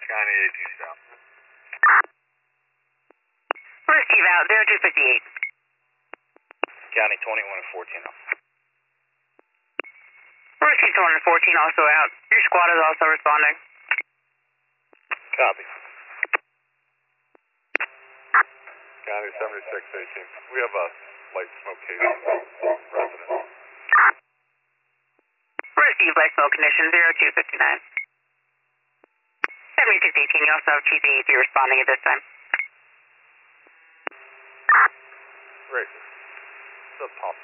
County 18 stop. Receive out 0258. County 21 and 14 up. Receive 21 and 14 also out. Your squad is also responding. Copy. County 7618. We have a light smoke case resident. Receive light smoke condition 0259. 7618, you also have Chief EEP responding at this time. Racist. What's up, Pop?